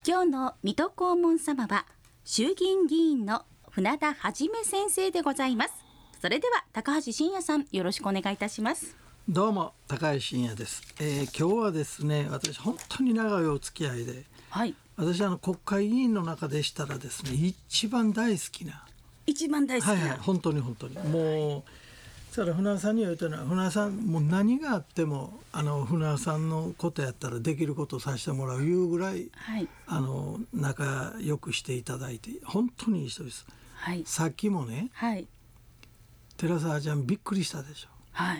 今日の水戸黄門様は衆議院議員の船田はじめ先生でございます。それでは高橋真也さん、よろしくお願いいたします。 どうも高橋真也です。今日はですね、私本当に長いお付き合いで、 はい、 私国会議員の中でしたらですね、一番大好きな、本当にもうそれ船田さんに言うとね、船田さんもう何があっても船田さんのことやったらできることをさせてもらういうぐらい、 はい、 仲良くしていただいて本当にいい人です、 はい、 さっきもね、 はい、 寺澤ちゃんびっくりしたでしょ。 はい、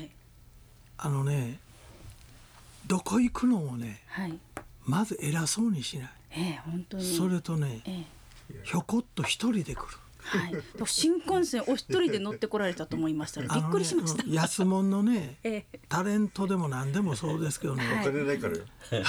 どこ行くのもね、 はい、 まず偉そうにしない、 本当にそれとね、ひょこっと一人で来る、 はい、新幹線お一人で乗ってこられたと思いましたらびっくりしました。 安物のね、タレントでも何でもそうですけどね、 お金ないからよ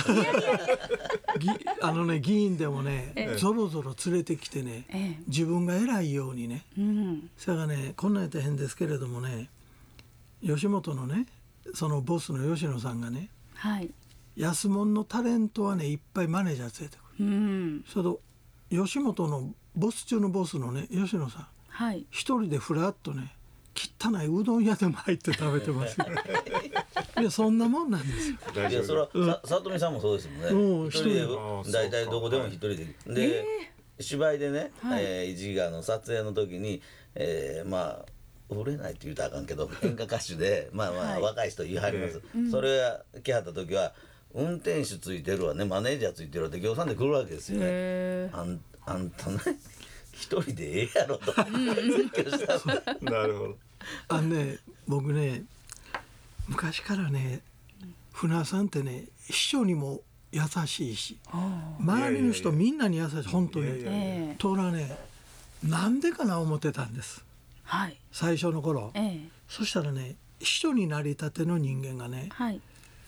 議員でもね、ぞろぞろ連れてきてね、自分が偉いようにね、それがね、こんなんやったら変ですけれどもね、吉本のね、そのボスの吉野さんがね、 はい、 安物のタレントはねいっぱいマネージャー連れてくる、それと吉本のボス中のボスのね吉野さん、 はい、 一人でふらっとね汚いうどん屋でも入って食べてますよいやそんなもんなんですよ。 いやそれは里見さんもそうですもんね。一人で大体どこでも一人で、芝居でね、一時撮影の時に、まあ売れないって言うたらあかんけど演歌歌手で若い人言いはります、それが来はった時は運転手ついてるわね、マネージャーついてるわって業さんで来るわけですよね。あんたね一人でええやろと説教したなるほど。 僕ね昔からね、船田さんってね秘書にも優しいし、周りの人みんなに優しい、本当に。とらね、なんでかな思ってたんです、 はい、 最初の頃、そしたらね、秘書になりたての人間がね、 はい、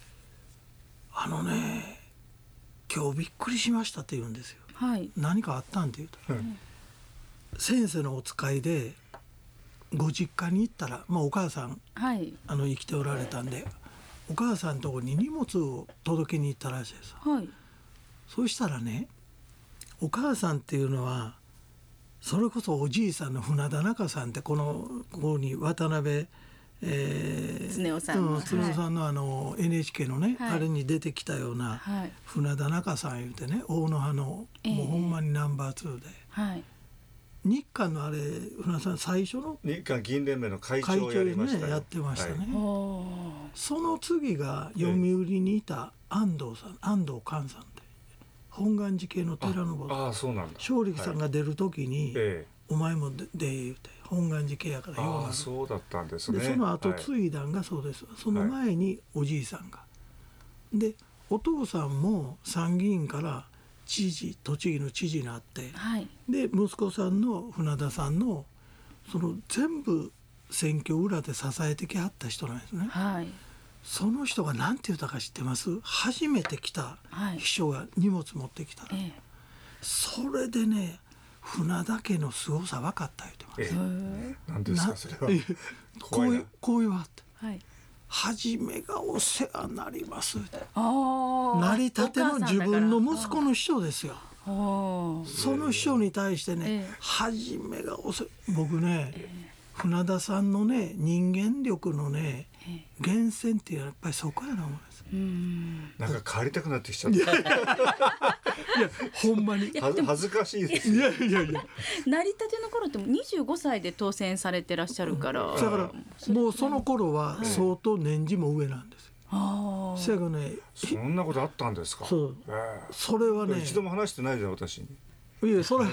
今日びっくりしましたって言うんですよ、 はい、 何かあったんって言うと、先生のお使いでご実家に行ったら、お母さん、 はい、 生きておられたんで、お母さんのところに荷物を届けに行ったらしいです、 はい、 そうしたらね、お母さんっていうのはそれこそおじいさんの船田中さんって、ここに渡辺恒夫さんのNHK のね、 はい、 あれに出てきたような、はい、船田中さんいうてね、大野派の、もうほんまにナンバー2で、はい、日韓のあれ船田さん最初の日韓議員連盟の会長をやりましたよ、 やってましたね、 はい、 その次が読売にいた安藤寛さんで、本願寺系の寺のボス、 そうなんだ、 正力さんが出る時に、お前もで言うて、本願寺系やからようなる。 そうだったんですね。 でその後継いだんがそうです、その前におじいさんが、でお父さんも参議院から栃木の知事になって、で息子さんの船田さんのその全部選挙裏で支えてきはった人なんですね、その人が何て言ったか知ってます？初めて来た秘書が荷物持ってきたら、それでね、船田家の凄さ分かった言ってます。 何ですかそれは。 こう言わはって、はじめがお世話になりますって、成り立ての自分の息子の秘書ですよ。その秘書に対してね、はじめが僕ね、船田さんのね人間力のね源泉ってやっぱりそこやな思います。 なんか帰りたくなってきちゃった。いやほんまに恥ずかしいです。 いや成り立ての頃って25歳で当選されてらっしゃるから、 だからもうその頃は相当年次も上なんですよ。せやがね、 そんなことあったんですか。 それはね、 一度も話してないで私に。 いやそれ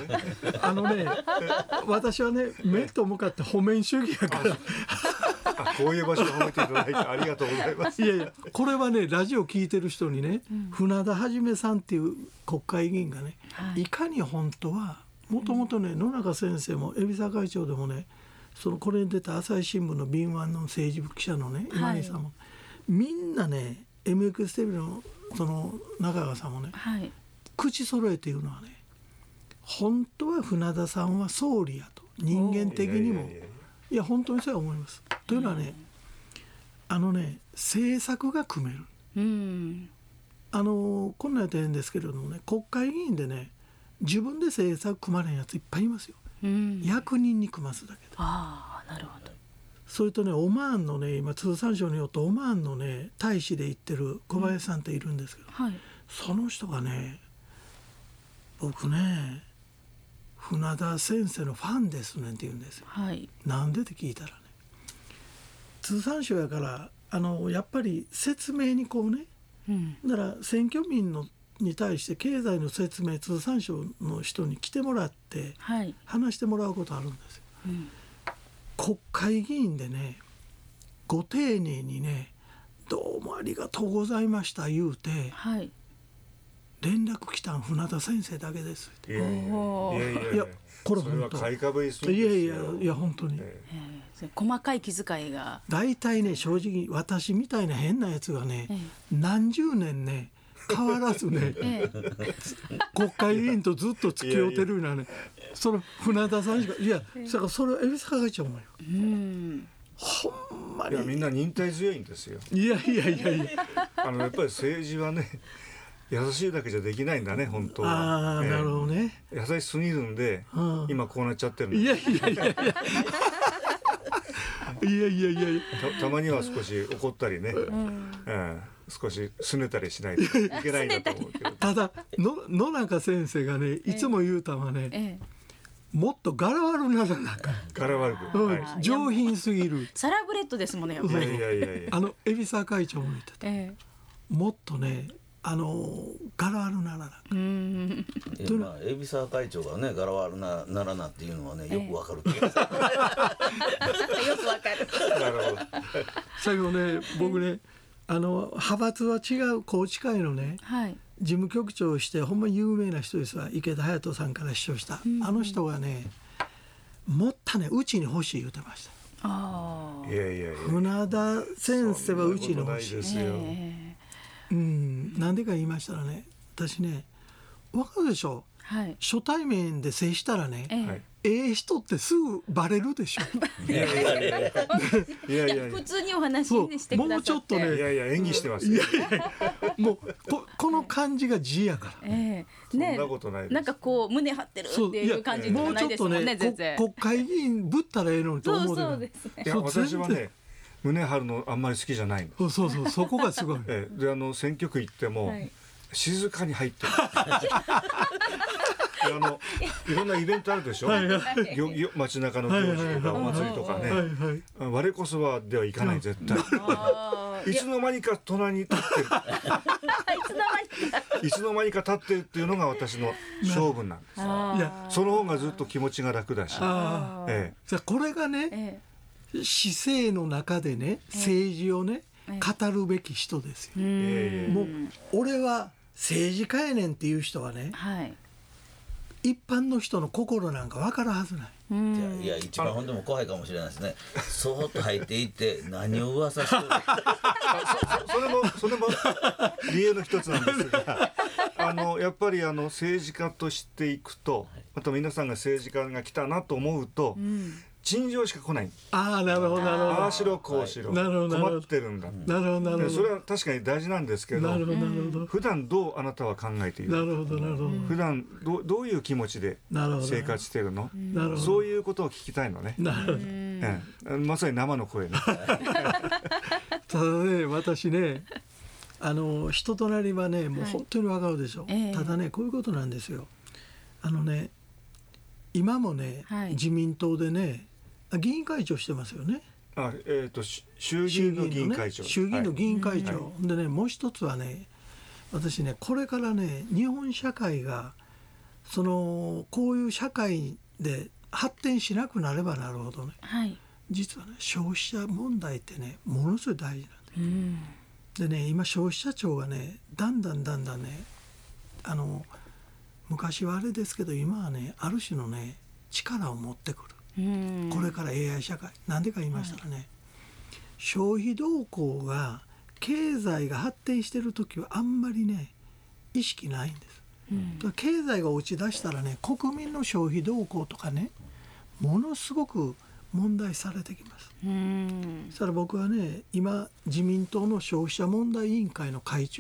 私はね、面と向かって褒めん主義やからこういう場所で褒めていただいてありがとうございます。 いやこれはね、ラジオ聞いてる人にね、船田はじめさんっていう国会議員がね、いかに本当はもともとね、野中先生も海老沢会長でもね、これに出た朝日新聞の敏腕の政治部記者のね今井さんも、みんなね MX テレビのその中川さんもね、口揃えて言うのはね、本当は船田さんは総理やと、人間的にも、いや本当にそう思います。というのはね、政策が組める、 こんなんやってるんですけれどもね、国会議員でね自分で政策組まれんやついっぱいいますよ、役人に組ますだけで。 ああ、なるほど。 それとね、オマーンのね、今通産省によってオマーンのね大使で行ってる小林さんっているんですけど、その人がね、僕ね船田先生のファンですねんって言うんですよ。なんでって聞いたらね、通産省やからやっぱり説明にこうね、だから選挙民に対して経済の説明、通産省の人に来てもらって話してもらうことあるんですよ、国会議員でねご丁寧にねどうもありがとうございました言うて、連絡来たん船田先生だけですって。いやこれ本当それは買いかぶりするんですよ。 いや本当に、 細かい気遣いが大体ね、正直私みたいな変なやつがね、何十年ね変わらずね、国会議員とずっと付き合うてるようなね、その船田さんしか、いやだからそれは海老坂会長もよ、ほんまに。 いやみんな忍耐強いんですよ。 いややっぱり政治はね優しいだけじゃできないんだね本当は。 なるほどね。 優しすぎるんで、今こうなっちゃってるんで。 たまには少し怒ったりね、少し拗ねたりしないといけないんだと思うけどただ野中先生がねいつも言うたんはね、もっと柄悪ならなか柄悪く、 上品すぎる。 サラブレッドですもんね、やっぱり。 海老沢会長も言ってた、もっとね柄悪ならなか。 海老沢会長がね柄悪ならなっていうのはねよくわかる気がする。 よくわかる。 なるほど。 最後ね、僕ね派閥は違う宏池会のね、事務局長をしてほんま有名な人ですわ、池田隼人さんから視聴した、あの人がねもったねうちに欲しい言うてました。 いや船田先生はうちに欲しいですよ。なんでか言いましたらね、私ね分かるでしょ、初対面で接したらね、人ってすぐバレるでしょ。 いや普通にお話してくださって、 もうちょっとね、 演技してますよ。 もうこの感じが字やから、 そんなことないです。 なんかこう胸張ってるっていう感じじゃないですもんね。全然国会議員ぶったらええのにと思う。 そうですね。 いや私はね胸張るのあんまり好きじゃないの。 そこがすごい。 で選挙区行っても、静かに入ってる。いろんなイベントあるでしょ、街中の行事とかお祭りとかね、我こそはではいかない、絶対。いつの間にか隣に立ってるいつの間にか立ってるっていうのが私の性分なんです。その方がずっと気持ちが楽だし、 これがね市政の中でね政治をね語るべき人ですよ。もう俺は政治家やねんっていう人はね、一般の人の心なんか分かるはずない。 いや一番本当も怖いかもしれないですね。そーっと入っていって何を噂してるそれも理由の一つなんですがやっぱり政治家としていくと、また皆さんが政治家が来たなと思うと、陳情しか来ない。 なるほどなるほど。 ああしろこうしろ、困ってるんだ。 なるほどなるほど。 それは確かに大事なんですけど、普段どうあなたは考えている。 なるほどなるほど。 普段どういう気持ちで生活してるの。そういうことを聞きたいのね。 なるほど。 まさに生の声ね。 ただね、私ね人となりはねもう本当にわかるでしょ。ただねこういうことなんですよ。今もね、自民党でね議員会長してますよね。 衆議院の議員会長。 衆議院の議員会長、でねもう一つはね、私ねこれからね日本社会がこういう社会で発展しなくなればなるほどね、実はね消費者問題ってねものすごい大事なんで、でね今消費者庁がねだんだんね昔はあれですけど今はねある種のね力を持ってくる。これから AI 社会なんでか言いましたらね、消費動向が経済が発展してる時はあんまりね意識ないんです、経済が落ち出したらね国民の消費動向とかねものすごく問題されてきます。そしたら僕はね今自民党の消費者問題委員会の会長は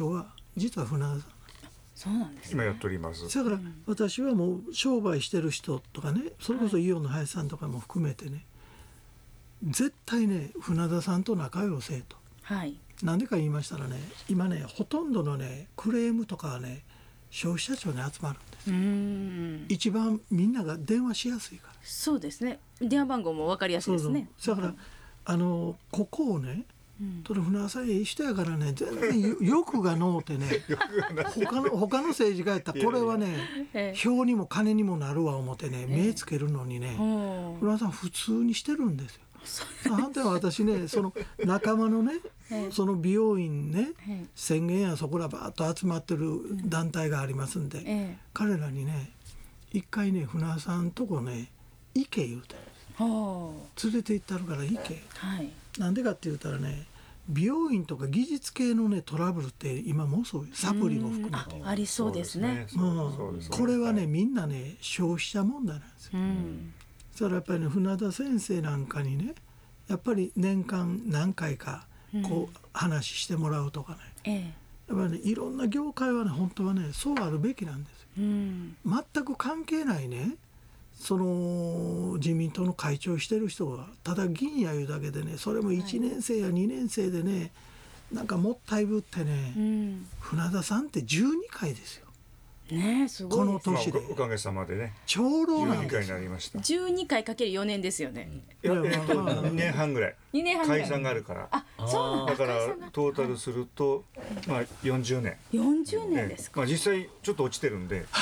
実は船田さん。 そうなんですね。 今やっております。 だから私はもう商売してる人とかね、それこそイオンの林さんとかも含めてね、絶対ね船田さんと仲良せえと。 はい。 なんでか言いましたらね、今ねほとんどのねクレームとかはね消費者庁に集まるんです。一番みんなが電話しやすいから。 そうですね。電話番号も分かりやすいですね。 だからここをね、船田さんいい人やからね、全然欲がのうてね他の政治家やったらこれはね票にも金にもなるわ思ってね目つけるのにね、船田さん普通にしてるんですよ。反対は私ねその仲間のねその美容院ね1000軒やそこらバーッと集まってる団体がありますんで、彼らにね一回ね船田さんとこね行け言うて連れて行ったるから行け、なんでかって言ったらね美容院とか技術系のねトラブルって今もそうサプリも含めてありそうですね。 これはねみんなね消費者問題なんですよ。それはやっぱりね船田先生なんかにねやっぱり年間何回かこう話してもらうとかね、やっぱりねいろんな業界はね本当はねそうあるべきなんですよ。全く関係ないねその自民党の会長してる人がただ議員やいうだけでね、それも1年生や2年生でねなんかもったいぶってね、船田さんって12回ですよ。 ね、すごいこの年で、 おかげさまでね長老なん 12回になりました。 12回かける4年ですよね。 2年半ぐらい 2年半ぐらい解散があるから、 そうなんだからトータルすると40年 40年ですか。 実際ちょっと落ちてるんで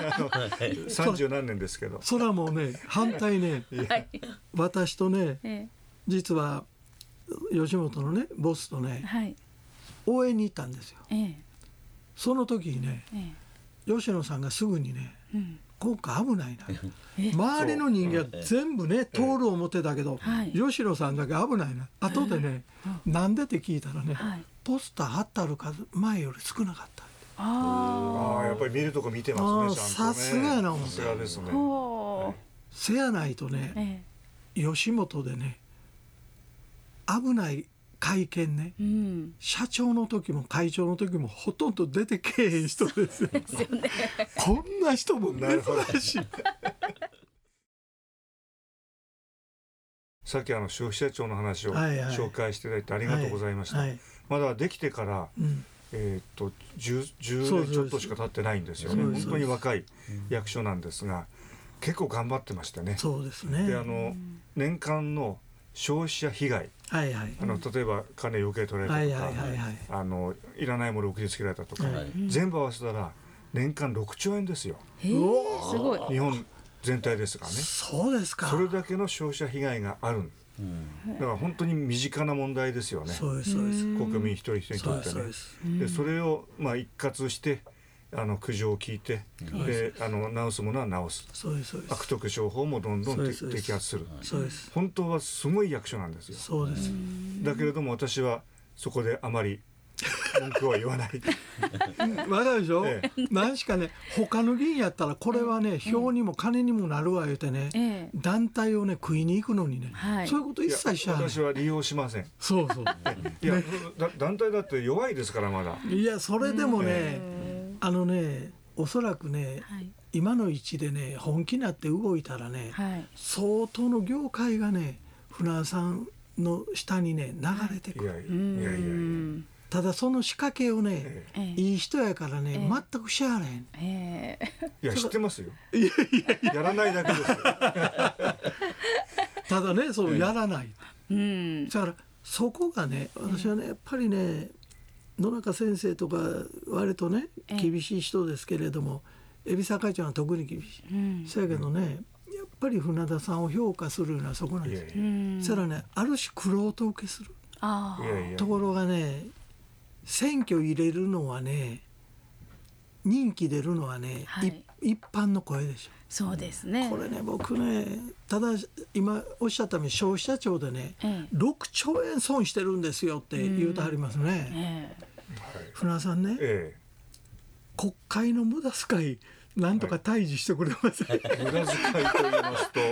30何年ですけど、 そらもうね反対ね私とね、実は吉本のねボスとね、応援に行ったんですよ。その時にね、吉野さんがすぐにね、今回危ないな、周りの人間は全部ね通る思ってたけど、吉野さんだけ危ないな。後でね、なんでって聞いたらね、ポスター貼ってある数前より少なかった。 やっぱり見るとこ見てますね。 さすがやな思って。 さすがですね。 せやないとね、吉本でね危ない会見ね、社長の時も会長の時もほとんど出てけえへん人ですよ。こんな人も珍しい。 さっき消費者庁の話を紹介していただいてありがとうございました。まだできてから10年ちょっとしか経ってないんですよね。本当に若い役所なんですが結構頑張ってましたね。 そうですね。 で年間の消費者被害、例えば金余計取られたとか、いらないものを送りつけられたとか、全部合わせたら年間6兆円ですよ。 すごい。 日本全体ですからね。 そうですか。 それだけの消費者被害がある。だから本当に身近な問題ですよね。 そうですそうです。 国民一人一人にとってね。でそれを一括して苦情を聞いて、で直すものは直す。悪徳商法もどんどん摘発する。本当はすごい役所なんですよ。 そうです。 だけれども私はそこであまり文句は言わない。 わかるでしょ。何しかね他の議員やったらこれはね票にも金にもなるわ言うてね、団体をね食いに行くのにね、そういうこと一切しない。 私は利用しません。 そうそう。 いや団体だって弱いですからまだ。 いやそれでもねおそらくね今の位置でね本気になって動いたらね相当の業界がね船田さんの下にね流れてくる。ただその仕掛けをね、いい人やからね、全くしゃあない。 いや知ってますよ。やらないだけですよ。 ただねそうやらない。だからそこがね私はねやっぱりね野中先生とか割とね厳しい人ですけれども、海老沢会長は特に厳しい。そやけどねやっぱり船田さんを評価するようなそこなんですよ。そしたらねある種玄人受けするところがね、選挙入れるのはね人気出るのはね、一般の声でしょ。 そうですね。 これね僕ねただ今おっしゃったように消費者庁でね、6兆円損してるんですよって言うとはりますね。船田さんね、国会の無駄遣いなんとか退治してくれません。 無駄遣いと言いますと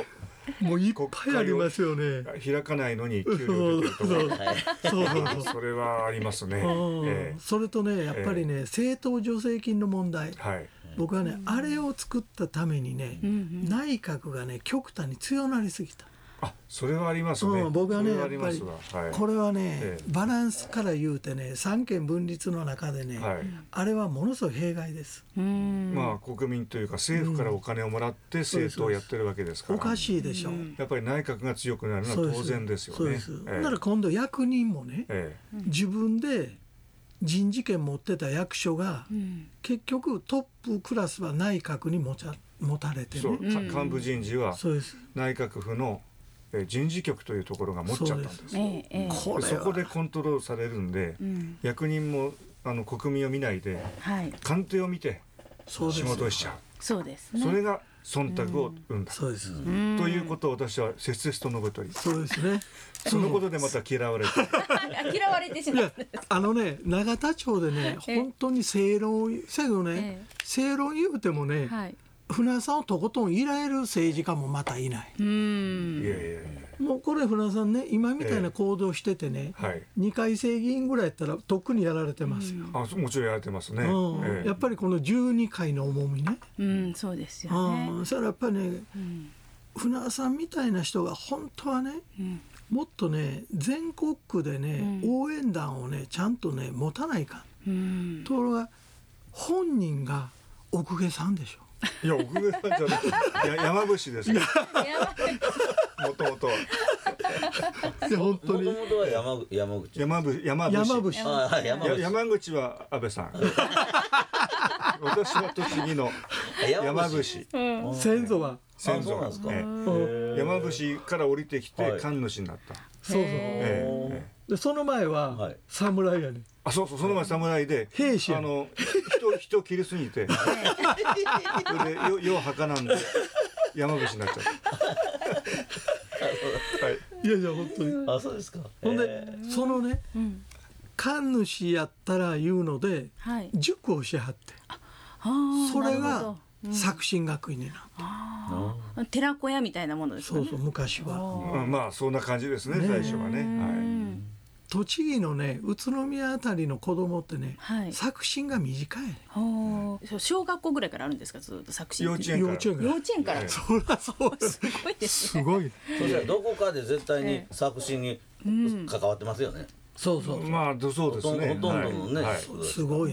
もういっぱいありますよね。 開かないのに給料出てるとそうそれはありますね。 それとねやっぱりね、政党助成金の問題、 はい、 僕はねあれを作ったためにね、内閣がね極端に強なりすぎた。 あ、それはありますね。 僕はねそれはありやっぱりますわ、はい、 これはね、バランスから言うてね三権分立の中でね、 はい、 あれはものすごい弊害です。 まあ国民というか政府からお金をもらって政党をやってるわけですから、 おかしいでしょ、 やっぱり内閣が強くなるのは当然ですよね。 そうです。だから今度役人もね、自分で人事権持ってた役所が、結局トップクラスは内閣に持たれてね、 そう幹部人事はそうです内閣府の人事局というところが持っちゃったんです。そこでコントロールされるんで、役人も国民を見ないで、官邸を見て仕事をしちゃう。 そうですね。 それが忖度を生んだ、 そうです、 ということを私は切々と述べております。 そうですね。 そのことでまた嫌われて嫌われてしまう。 永田町でね本当に正論せどね、正論言うてもね、船さんをとことんいられる政治家もまたいない。もうこれ船さんね今みたいな行動しててね、2回生議員ぐらいやったらとっくにやられてますよ。 もちろんやられてますね。 やっぱりこの12回の重みね、 そうですよね。 それはやっぱりね、船さんみたいな人が本当はね、もっとね全国区でね、応援団をねちゃんとね持たないかん。ところが本人が奥下さんでしょ。 いや奥下さんじゃなくて山伏ですよ。もともと本当にもともとは山口山口は安倍さん私は栃木の山伏先祖は先祖なんですか。山伏から降りてきて神主になった。 そうでその前は侍やね。 そうその前侍で兵士や人切りすぎてそれでよう墓なんで山伏になっちゃった。 いや本当に。 そうですか。 ほんでそのね神主やったら言うので塾をしはって、それが作新学院になった。 寺子屋みたいなものですかね。 そう昔は。 まあそんな感じですね最初はね。 栃木のね宇都宮あたりの子供ってね、作新が短いね。 小学校ぐらいからあるんですか、ずっと作新。 幼稚園から。そりゃそうです。 すごいですね。すごい。 そしたらどこかで絶対に作新に関わってますよね。 そうまあそうですね。 ほとんどのね。 すごい。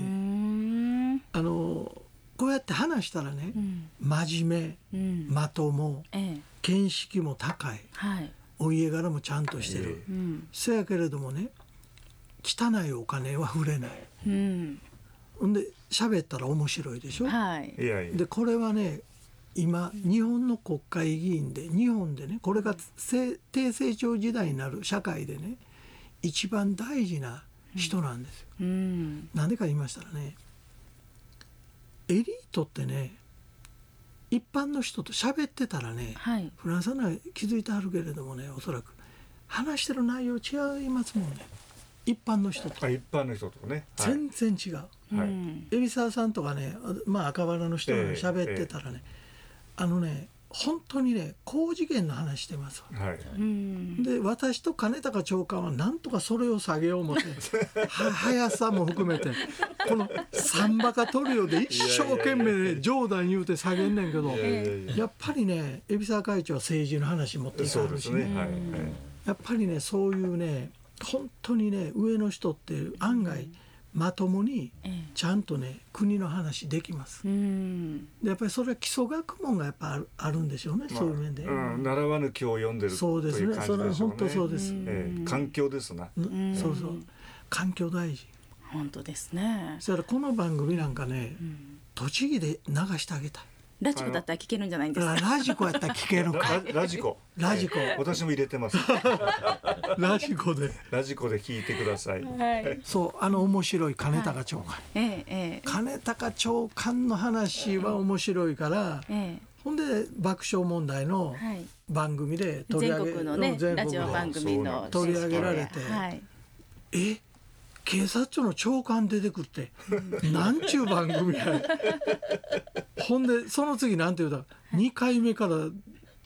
こうやって話したらね、真面目、まとも、見識も高い。お家柄もちゃんとしてる。せやけれどもね、汚いお金は触れない。ほんで喋ったら面白いでしょ。でこれはね今日本の国会議員で日本でねこれが低成長時代になる社会でね一番大事な人なんですよ。なんでか言いましたらね、エリートってね一般の人と喋ってたらね、フランスさんは気づいてはるけれどもね、おそらく話してる内容違いますもんね。一般の人とね全然違う。海老沢さんとかね、赤羽の人が喋ってたらね、本当にね高次元の話してますわ。で私と金高長官はなんとかそれを下げよう思って速さも含めてこのサンバカトリオで一生懸命ね冗談言うて下げんねんけど、やっぱりね海老沢会長は政治の話持っていかはるしね、やっぱりねそういうね本当にね上の人って案外まともにちゃんとね国の話できます。でやっぱりそれは基礎学問がやっぱあるんでしょうね、そういう面で。 習わぬ教を読んでるそうですね。それは本当そうです。 環境ですな。 そう環境大事。 本当ですね。 そしたらこの番組なんかね、栃木で流してあげたい。 ラジコだったら聞けるんじゃないんですか。 ラジコやったら聞けるか。 ラジコ私も入れてますラジコで聞いてください。 そう面白い金高長官、金高長官の話は面白いから、ほんで爆笑問題の番組で取り上げ、 全国のねラジオ番組の取り上げられて、警察庁の長官出てくってなんちゅう番組やほんでその次なんて言うたら2回目から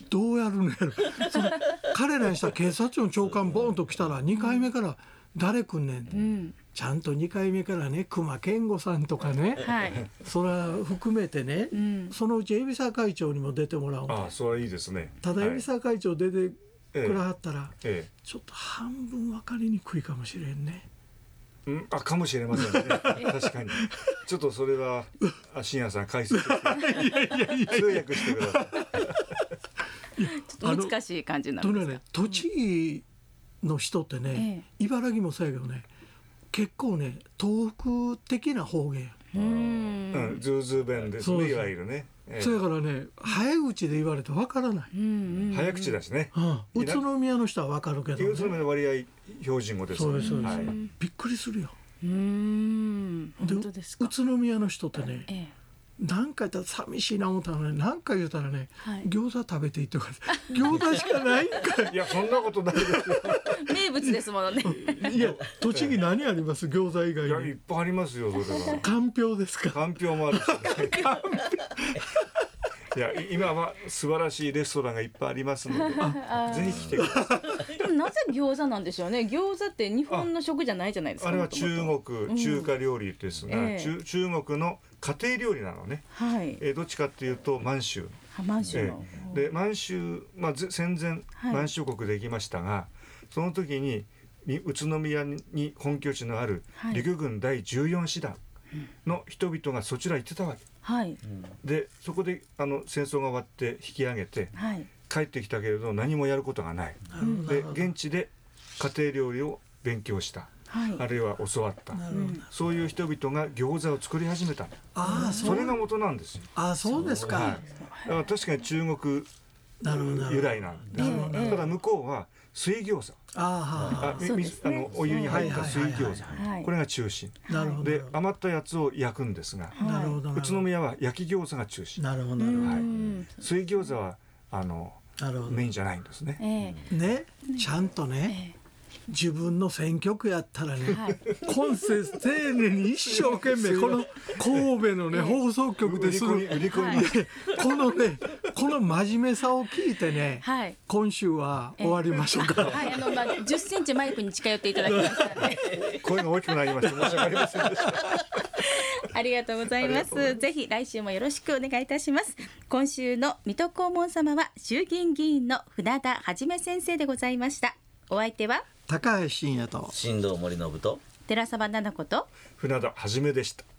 どうやるのやろその彼らにしたら警察庁の長官ボーンと来たら2回目から誰来んねん、ちゃんと2回目からね熊健吾さんとかね、それは含めてね、そのうち海老沢会長にも出てもらおう。 それはいいですね。 ただ海老沢会長出てくらはったら、ちょっと半分分かりにくいかもしれんね。 かもしれませんね。確かに。ちょっとそれは信也さん解説して通訳してください。 ちょっと難しい感じなんですか。 栃木の人ってね、茨城もそうやけどね、結構ね東北的な方言。 ズーズー弁ですね、いわゆるね。 そやからね早口で言われてわからない。 早口だしね。 宇都宮の人はわかるけど、 宇都宮の割合標準語です。 そうです。びっくりするよ。 本当ですか。 宇都宮の人ってね、何回言ったら寂しいな思ったらね、何回言ったらね、餃子食べていいとか、餃子しかないんかい。 いやそんなことないですよ。 名物ですものね。 いや栃木何あります？餃子以外に。 いやいっぱいありますよ。それはかんぴょうですか？ かんぴょうもあるし、いや今は素晴らしいレストランがいっぱいありますので、ぜひ来てください。 でもなぜ餃子なんでしょうね。餃子って日本の食じゃないじゃないですか。 あれは中国中華料理ですが、中国の家庭料理なのね。どっちかっていうと満州。で満州、戦前満州国できましたが、その時に宇都宮に本拠地のある陸軍第14師団の人々がそちら行ってたわけ。でそこで戦争が終わって引き上げて、帰ってきたけれど何もやることがない。で現地で家庭料理を勉強した。あるいは教わった。そういう人々が餃子を作り始めた。それが元なんですよ。 そうですか。 だから確かに中国由来なんです。ただ向こうは水餃子。お湯に入った水餃子。これが中心。で余ったやつを焼くんですが、宇都宮は焼き餃子が中心。水餃子はメインじゃないんですね。 ちゃんとね。自分の選挙区やったらね、今節丁寧に一生懸命この神戸のね放送局でするこの真面目さを聞いてね、今週は終わりましょうか。 10センチマイクに近寄っていただきましたね。 声が大きくなりました。申し訳ありませんでした。 ありがとうございます。ぜひ来週もよろしくお願いいたします。今週の水戸黄門様は衆議院議員の船田はじめ先生でございました。お相手は高橋真也と新藤森信と寺澤奈々子と船田はじめでした。